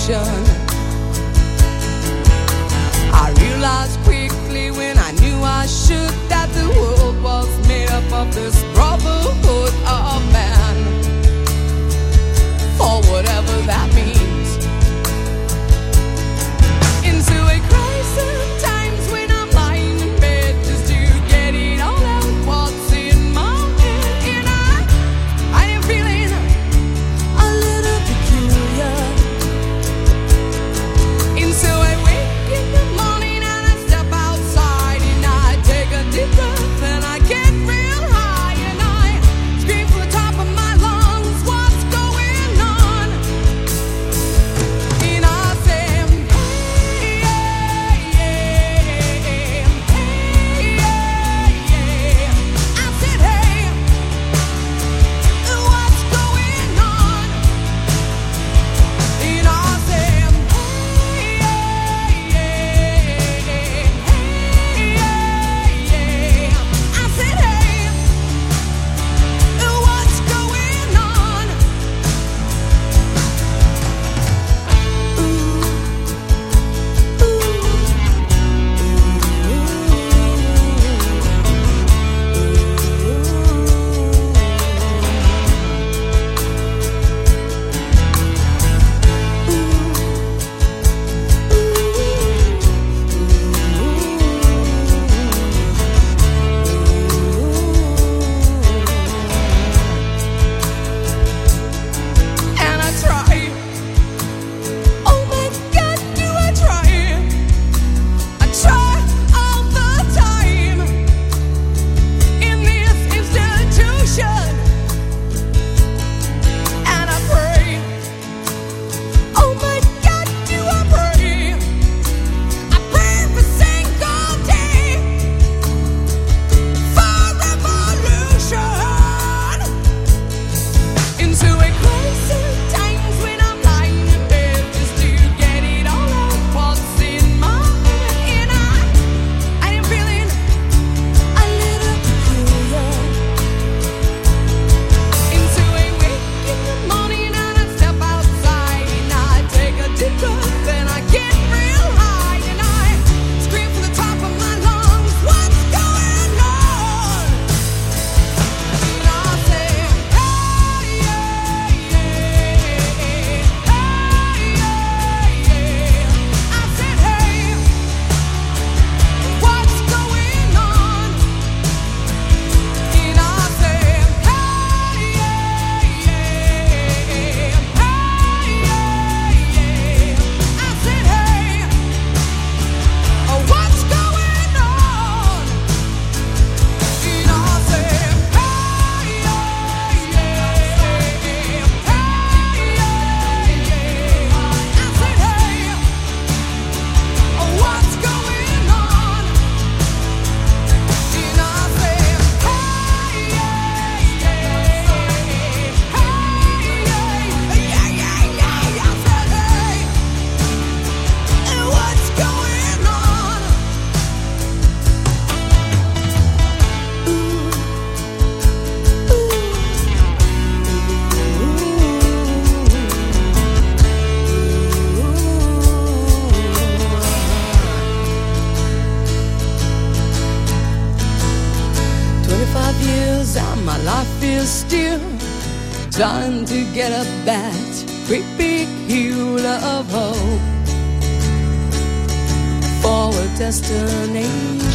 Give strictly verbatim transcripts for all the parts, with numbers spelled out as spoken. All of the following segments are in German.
destination. I realized quickly when I knew I should that the world was made up of this brotherhood of man, for whatever that means. Into a crisis times when I'm lying in bed just to get it all out what's in my head, and I, I am feeling a little peculiar. And so I wake in the morning and I step outside and I take a deep breath and I get real high and I scream from the top of my lungs, what's going on? And I say, hey, yeah, yeah, hey, yeah, yeah. I said, hey, what's going on? And I say, hey, yeah, yeah, hey, yeah, yeah. I said, hey, what's going on? And I try. Oh my God, do I try? I try all the time in this institution, and I pray. Oh my God, do I pray? I pray every single day for revolution. Into a crisis times when I'm lying in bed just to get it all out what's in my head, and I, I am feeling a little peculiar. Into a wake in the morning and I step outside and I take a deep breath and I get real high and I scream from the top of my lungs, what's going on? And I say, hey, yeah, yeah, hey, yeah, yeah. I said, hey, what's going on? And I say, hey, yeah, yeah, hey, yeah, yeah. I said, hey, what's going on? And I say, hey, yeah, yeah, hey, yeah, yeah. I said, hey, what's going on? And I say, hey, yeah, yeah, hey, yeah, yeah, yeah, yeah. I said, hey, what's going on? Twenty-five years and my life is still trying to get up that great big hill of hope for a destination.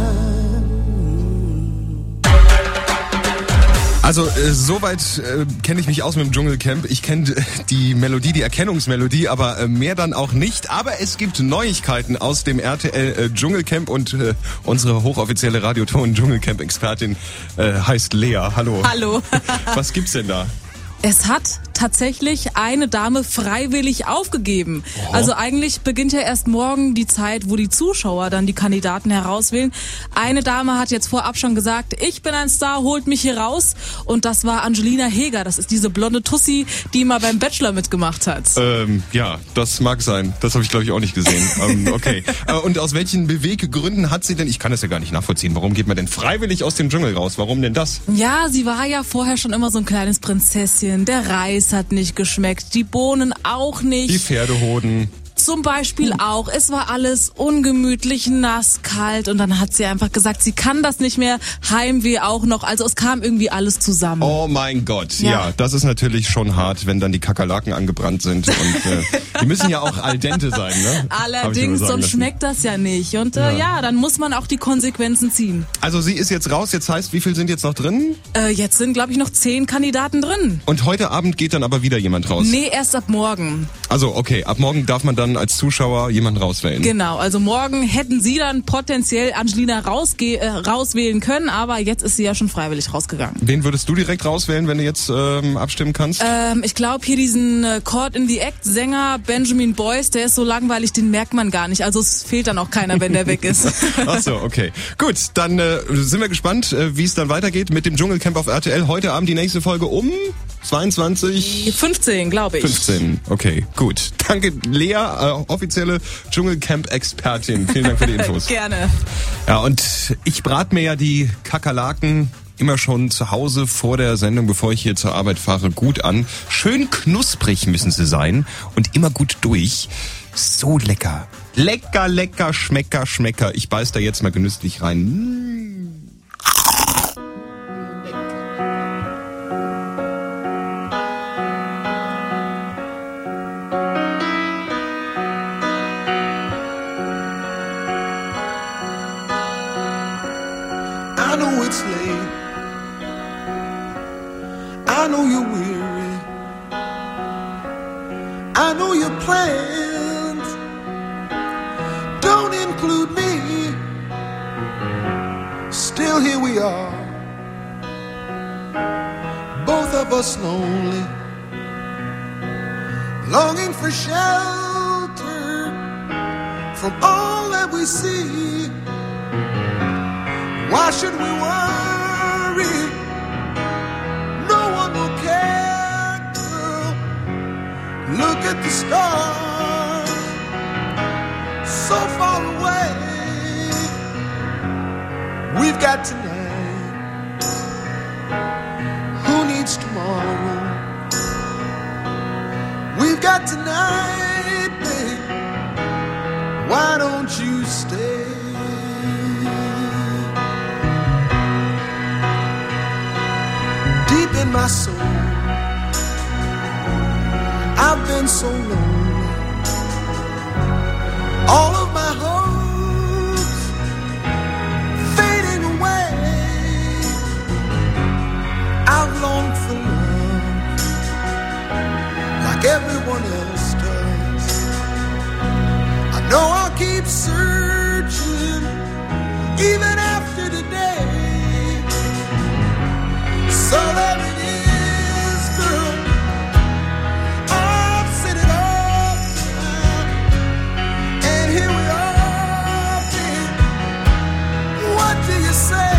Also äh, soweit äh, kenne ich mich aus mit dem Dschungelcamp. Ich kenne äh, die Melodie, die Erkennungsmelodie, aber äh, mehr dann auch nicht. Aber es gibt Neuigkeiten aus dem R T L äh, Dschungelcamp und äh, unsere hochoffizielle Radioton-Dschungelcamp-Expertin äh, heißt Lea. Hallo. Hallo. Was gibt's denn da? Es hat tatsächlich eine Dame freiwillig aufgegeben. Oh. Also eigentlich beginnt ja erst morgen die Zeit, wo die Zuschauer dann die Kandidaten herauswählen. Eine Dame hat jetzt vorab schon gesagt, ich bin ein Star, holt mich hier raus. Und das war Angelina Heger. Das ist diese blonde Tussi, die mal beim Bachelor mitgemacht hat. Ähm, ja, das mag sein. Das habe ich, glaube ich, auch nicht gesehen. ähm, okay. Äh, und aus welchen Beweggründen hat sie denn, ich kann das ja gar nicht nachvollziehen, warum geht man denn freiwillig aus dem Dschungel raus? Warum denn das? Ja, sie war ja vorher schon immer so ein kleines Prinzesschen, der Reis Reis hat nicht geschmeckt, die Bohnen auch nicht. Die Pferdehoden. Zum Beispiel auch. Es war alles ungemütlich, nass, kalt und dann hat sie einfach gesagt, sie kann das nicht mehr, Heimweh auch noch. Also es kam irgendwie alles zusammen. Oh mein Gott, ja, Ja. das ist natürlich schon hart, wenn dann die Kakerlaken angebrannt sind. Und äh, die müssen ja auch al dente sein, ne? Hab ich mir Allerdings, sagen sonst lassen. schmeckt das ja nicht. Und äh, ja. dann muss man auch die Konsequenzen ziehen. Also sie ist jetzt raus, jetzt heißt, wie viel sind jetzt noch drin? Äh, jetzt sind, glaube ich, noch zehn Kandidaten drin. Und heute Abend geht dann aber wieder jemand raus. Nee, erst ab morgen. Also okay, ab morgen darf man dann als Zuschauer jemanden rauswählen. Genau, also morgen hätten sie dann potenziell Angelina rausge äh, rauswählen können, aber jetzt ist sie ja schon freiwillig rausgegangen. Wen würdest du direkt rauswählen, wenn du jetzt ähm, abstimmen kannst? Ähm, ich glaube hier diesen äh, Caught in the Act Sänger Benjamin Boyce, der ist so langweilig, den merkt man gar nicht. Also es fehlt dann auch keiner, wenn der weg ist. Ach so, okay. Gut, dann äh, sind wir gespannt, äh, wie es dann weitergeht mit dem Dschungelcamp auf R T L. Heute Abend die nächste Folge um zweiundzwanzig fünfzehn, glaube ich. fünfzehn. Okay, gut. Danke, Lea, äh, offizielle Dschungelcamp-Expertin. Vielen Dank für die Infos. Gerne. Ja, und ich brate mir ja die Kakerlaken immer schon zu Hause vor der Sendung, bevor ich hier zur Arbeit fahre, gut an. Schön knusprig müssen sie sein und immer gut durch. So lecker. Lecker, lecker, schmecker, schmecker. Ich beiß da jetzt mal genüsslich rein. Mm. I know it's late. I know you're weary. I know your plans don't include me. Still here we are, both of us lonely, longing for shelter from all that we see. Why should we worry? No one will care, girl. Look at the stars, so far away. We've got tonight. Who needs tomorrow? We've got tonight, babe. Why don't you stay? Deep in my soul, I've been so lonely. All of my hopes fading away. I've longed for love like everyone else does. I know I'll keep searching even after today. So that it is, girl. I've said it all now, and here we are, babe. What do you say?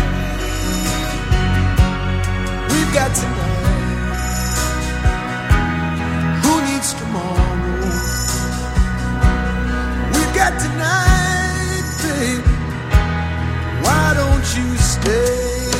We've got tonight. Who needs tomorrow? We've got tonight, babe. Why don't you stay?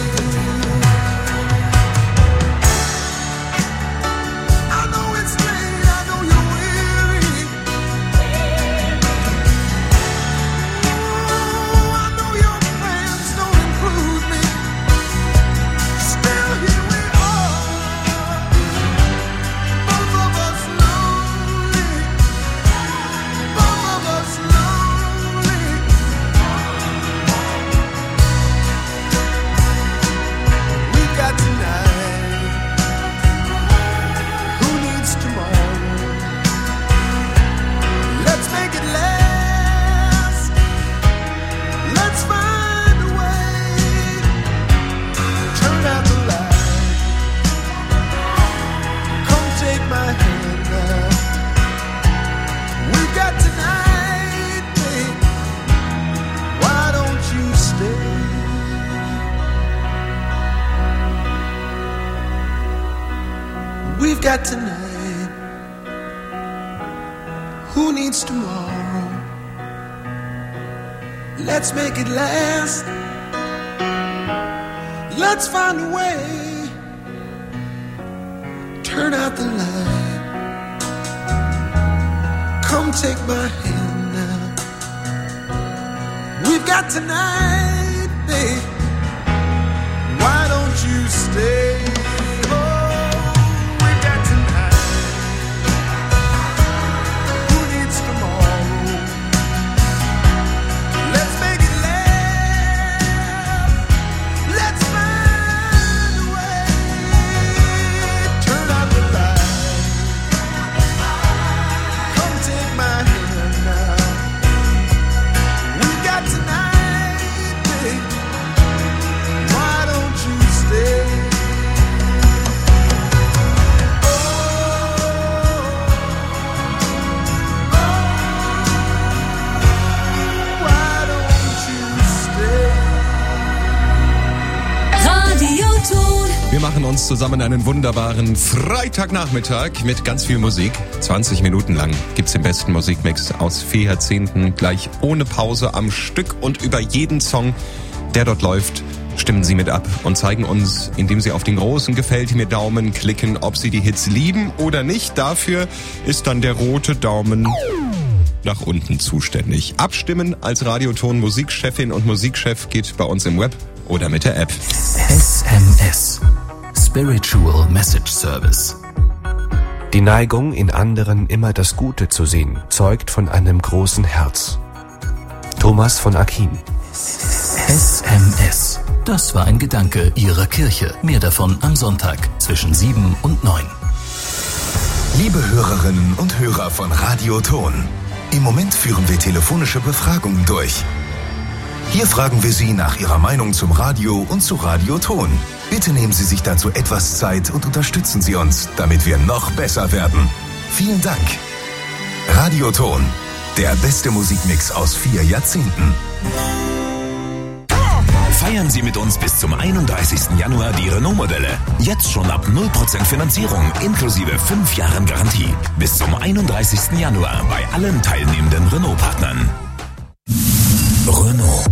We've got tonight. Who needs tomorrow? Let's make it last. Let's find a way. turn out the light. Come take my hand now. We've got tonight, babe. Why don't you stay? Oh, we've got tonight. Who needs tomorrow? Let's make it last. Let's find a way. Turn out the light. Come take my hand now. We've got tonight, babe. Why don't you stay? Oh, why don't you stay? Radioton. Wir machen uns zusammen einen wunderbaren Freitagnachmittag mit ganz viel Musik. zwanzig Minuten lang gibt's den besten Musikmix aus vier Jahrzehnten, gleich ohne Pause am Stück, und über jeden Song, der dort läuft, stimmen Sie mit ab und zeigen uns, indem Sie auf den großen Gefällt mir Daumen klicken, ob Sie die Hits lieben oder nicht. Dafür ist dann der rote Daumen nach unten zuständig. Abstimmen als Radioton Musikchefin und Musikchef geht bei uns im Web oder mit der App. S M S. Spiritual Message Service. Die Neigung, in anderen immer das Gute zu sehen, zeugt von einem großen Herz. Thomas von Aquin. S M S. Das war ein Gedanke Ihrer Kirche. Mehr davon am Sonntag zwischen sieben und neun. Liebe Hörerinnen und Hörer von Radioton, im Moment führen wir telefonische Befragungen durch. Hier fragen wir Sie nach Ihrer Meinung zum Radio und zu Radioton. Bitte nehmen Sie sich dazu etwas Zeit und unterstützen Sie uns, damit wir noch besser werden. Vielen Dank. Radioton, der beste Musikmix aus vier Jahrzehnten. Feiern Sie mit uns bis zum einunddreißigsten Januar die Renault-Modelle. Jetzt schon ab null Prozent Finanzierung inklusive fünf Jahren Garantie. Bis zum einunddreißigsten Januar bei allen teilnehmenden Renault-Partnern. Renault.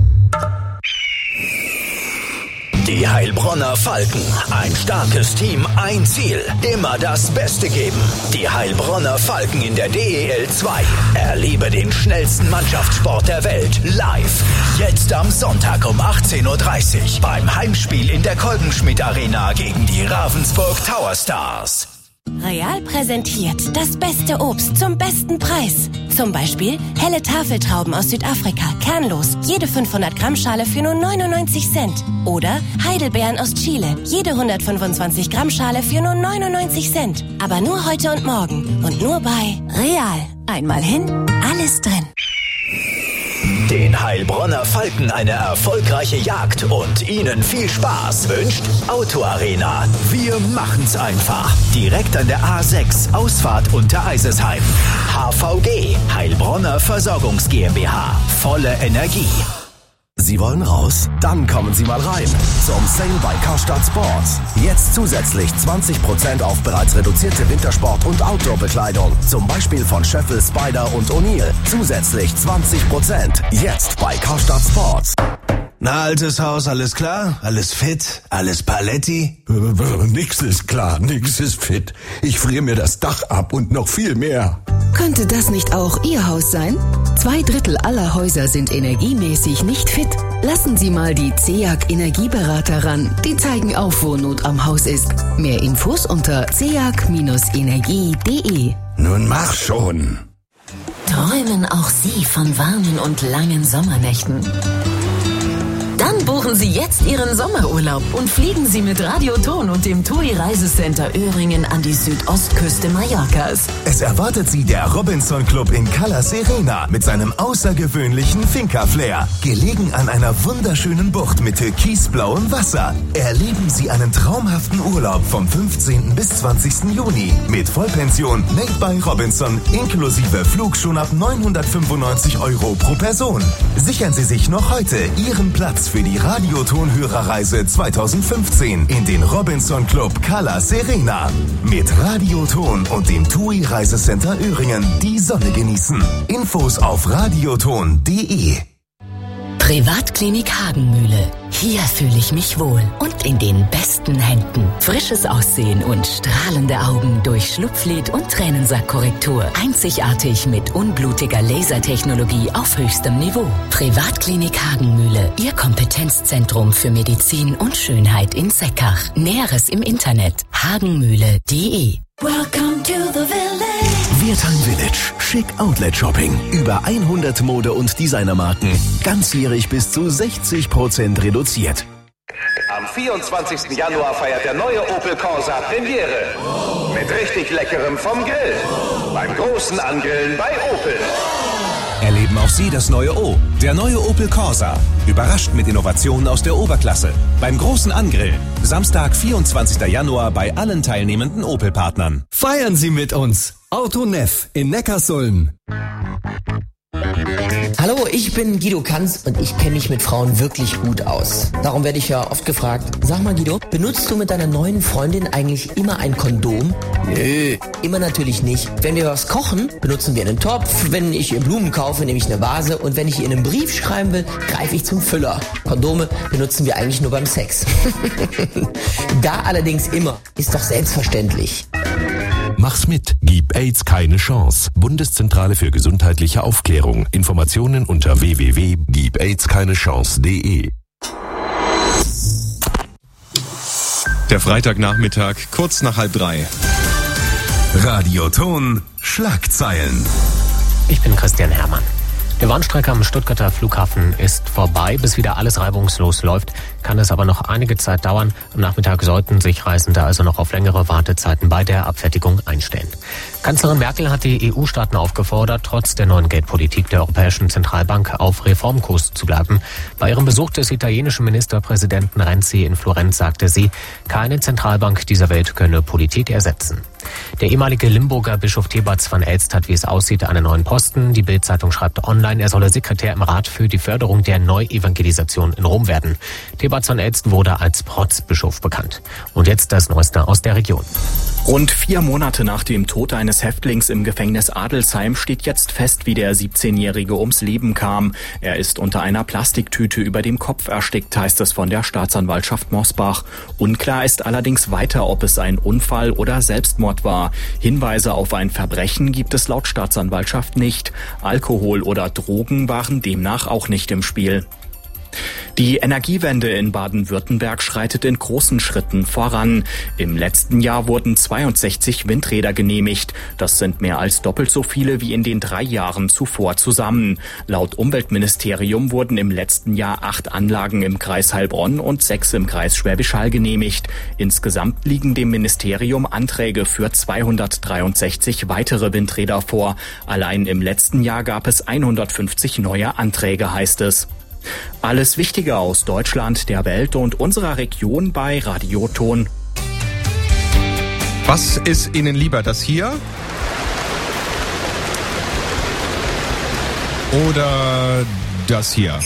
Die Heilbronner Falken. Ein starkes Team, ein Ziel. Immer das Beste geben. Die Heilbronner Falken in der D E L zwei. Erlebe den schnellsten Mannschaftssport der Welt live. Jetzt am Sonntag um achtzehn Uhr dreißig beim Heimspiel in der Kolbenschmidt Arena gegen die Ravensburg Tower Stars. Real präsentiert das beste Obst zum besten Preis. Zum Beispiel helle Tafeltrauben aus Südafrika, kernlos, jede fünfhundert Gramm Schale für nur neunundneunzig Cent. Oder Heidelbeeren aus Chile, jede hundertfünfundzwanzig Gramm Schale für nur neunundneunzig Cent. Aber nur heute und morgen und nur bei Real. Einmal hin, alles drin. Den Heilbronner Falken eine erfolgreiche Jagd und Ihnen viel Spaß wünscht Auto Arena. Wir machen's einfach. Direkt an der A sechs, Ausfahrt unter Eisesheim. H V G, Heilbronner Versorgungs GmbH. Volle Energie. Sie wollen raus? Dann kommen Sie mal rein zum Sale bei Karstadt Sports. Jetzt zusätzlich zwanzig Prozent auf bereits reduzierte Wintersport- und Outdoor-Bekleidung. Zum Beispiel von Scheffel, Spider und O'Neill. Zusätzlich zwanzig Prozent. Jetzt bei Karstadt Sports. Na, altes Haus, alles klar? Alles fit? Alles paletti? Nix ist klar, nix ist fit. Ich friere mir das Dach ab und noch viel mehr. Könnte das nicht auch Ihr Haus sein? Zwei Drittel aller Häuser sind energiemäßig nicht fit. Lassen Sie mal die C E A G Energieberater ran. Die zeigen auf, wo Not am Haus ist. Mehr Infos unter c e a g energie punkt d e. Nun mach schon. Träumen auch Sie von warmen und langen Sommernächten? Dann buchen Sie jetzt Ihren Sommerurlaub und fliegen Sie mit Radioton und dem T U I Reisecenter Öhringen an die Südostküste Mallorcas. Es erwartet Sie der Robinson Club in Cala Serena mit seinem außergewöhnlichen Finca-Flair. Gelegen an einer wunderschönen Bucht mit türkisblauem Wasser. Erleben Sie einen traumhaften Urlaub vom fünfzehnten bis zwanzigsten Juni mit Vollpension made by Robinson inklusive Flug schon ab neunhundertfünfundneunzig Euro pro Person. Sichern Sie sich noch heute Ihren Platz für die Radioton-Hörerreise zweitausendfünfzehn in den Robinson Club Cala Serena. Mit Radioton und dem T U I Reisecenter Öhringen die Sonne genießen. Infos auf radioton punkt d e. Privatklinik Hagenmühle. Hier fühle ich mich wohl und in den besten Händen. Frisches Aussehen und strahlende Augen durch Schlupflid und Tränensackkorrektur. Einzigartig mit unblutiger Lasertechnologie auf höchstem Niveau. Privatklinik Hagenmühle. Ihr Kompetenzzentrum für Medizin und Schönheit in Seckach. Näheres im Internet. hagenmühle punkt de. Welcome to the village. Wertheim Village. Schick Outlet Shopping. Über hundert Mode- und Designermarken. Ganzjährig bis zu sechzig Prozent reduziert. Am vierundzwanzigsten Januar feiert der neue Opel Corsa Premiere. Mit richtig Leckerem vom Grill. Beim großen Angrillen bei Opel. Erleben auch Sie das neue O, der neue Opel Corsa. Überrascht mit Innovationen aus der Oberklasse. Beim großen Angrillen. Samstag, vierundzwanzigsten Januar bei allen teilnehmenden Opel-Partnern. Feiern Sie mit uns. Autoneff in Neckarsulm. Hallo, ich bin Guido Kanz und ich kenne mich mit Frauen wirklich gut aus. Darum werde ich ja oft gefragt, sag mal Guido, benutzt du mit deiner neuen Freundin eigentlich immer ein Kondom? Nö, immer natürlich nicht. Wenn wir was kochen, benutzen wir einen Topf. Wenn ich ihr Blumen kaufe, nehme ich eine Vase. Und wenn ich ihr einen Brief schreiben will, greife ich zum Füller. Kondome benutzen wir eigentlich nur beim Sex. Da allerdings immer, ist doch selbstverständlich. Mach's mit. Gib AIDS keine Chance. Bundeszentrale für gesundheitliche Aufklärung. Informationen unter w w w punkt gib aids keine chance punkt de. Der Freitagnachmittag, kurz nach halb drei. Radioton Schlagzeilen. Ich bin Christian Herrmann. Der Warnstreik am Stuttgarter Flughafen ist vorbei. Bis wieder alles reibungslos läuft, kann es aber noch einige Zeit dauern. Am Nachmittag sollten sich Reisende also noch auf längere Wartezeiten bei der Abfertigung einstellen. Kanzlerin Merkel hat die E U-Staaten aufgefordert, trotz der neuen Geldpolitik der Europäischen Zentralbank auf Reformkurs zu bleiben. Bei ihrem Besuch des italienischen Ministerpräsidenten Renzi in Florenz sagte sie, keine Zentralbank dieser Welt könne Politik ersetzen. Der ehemalige Limburger Bischof Thebats van Elst hat, wie es aussieht, einen neuen Posten. Die Bild-Zeitung schreibt online, er solle Sekretär im Rat für die Förderung der Neuevangelisation in Rom werden. Thebats van Elst wurde als Protzbischof bekannt. Und jetzt das Neueste aus der Region. Rund vier Monate nach dem Tod eines Häftlings im Gefängnis Adelsheim steht jetzt fest, wie der siebzehnjährige ums Leben kam. Er ist unter einer Plastiktüte über dem Kopf erstickt, heißt es von der Staatsanwaltschaft Mosbach. Unklar ist allerdings weiter, ob es ein Unfall oder Selbstmord war. Hinweise auf ein Verbrechen gibt es laut Staatsanwaltschaft nicht. Alkohol oder Drogen waren demnach auch nicht im Spiel. Die Energiewende in Baden-Württemberg schreitet in großen Schritten voran. Im letzten Jahr wurden zweiundsechzig Windräder genehmigt. Das sind mehr als doppelt so viele wie in den drei Jahren zuvor zusammen. Laut Umweltministerium wurden im letzten Jahr acht Anlagen im Kreis Heilbronn und sechs im Kreis Schwäbisch Hall genehmigt. Insgesamt liegen dem Ministerium Anträge für zweihundertdreiundsechzig weitere Windräder vor. Allein im letzten Jahr gab es hundertfünfzig neue Anträge, heißt es. Alles Wichtige aus Deutschland, der Welt und unserer Region bei Radioton. Was ist Ihnen lieber, das hier oder das hier?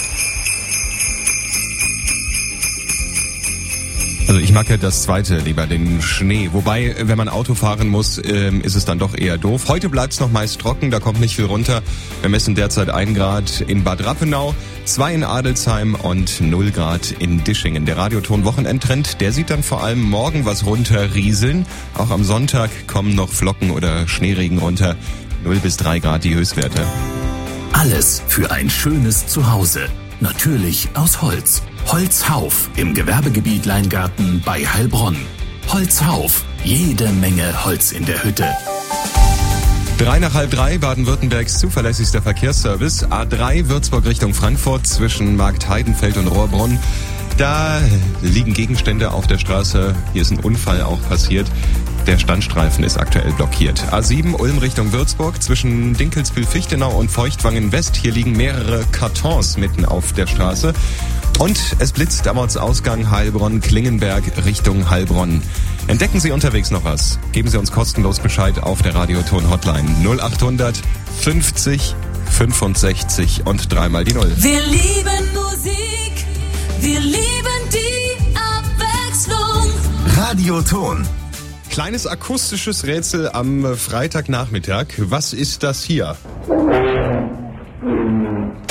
Also ich mag ja das zweite lieber, den Schnee. Wobei, wenn man Auto fahren muss, ähm, ist es dann doch eher doof. Heute bleibt es noch meist trocken, da kommt nicht viel runter. Wir messen derzeit ein Grad in Bad Rappenau, zwei in Adelsheim und null Grad in Dischingen. Der Radioton-Wochenendtrend, der sieht dann vor allem morgen was runterrieseln. Auch am Sonntag kommen noch Flocken oder Schneeregen runter. null bis drei Grad die Höchstwerte. Alles für ein schönes Zuhause. Natürlich aus Holz. Holzhauf im Gewerbegebiet Leingarten bei Heilbronn. Holzhauf, jede Menge Holz in der Hütte. Drei nach halb drei, Baden-Württembergs zuverlässigster Verkehrsservice. A drei Würzburg Richtung Frankfurt zwischen Markt Heidenfeld und Rohrbrunn. Da liegen Gegenstände auf der Straße. Hier ist ein Unfall auch passiert. Der Standstreifen ist aktuell blockiert. A sieben Ulm Richtung Würzburg zwischen Dinkelsbühl-Fichtenau und Feuchtwangen West. Hier liegen mehrere Kartons mitten auf der Straße. Und es blitzt am Ortsausgang Heilbronn-Klingenberg Richtung Heilbronn. Entdecken Sie unterwegs noch was? Geben Sie uns kostenlos Bescheid auf der Radioton-Hotline null achthundert fünfzig fünfundsechzig und dreimal die Null. Wir lieben Musik, wir lieben die Abwechslung. Radioton. Kleines akustisches Rätsel am Freitagnachmittag. Was ist das hier?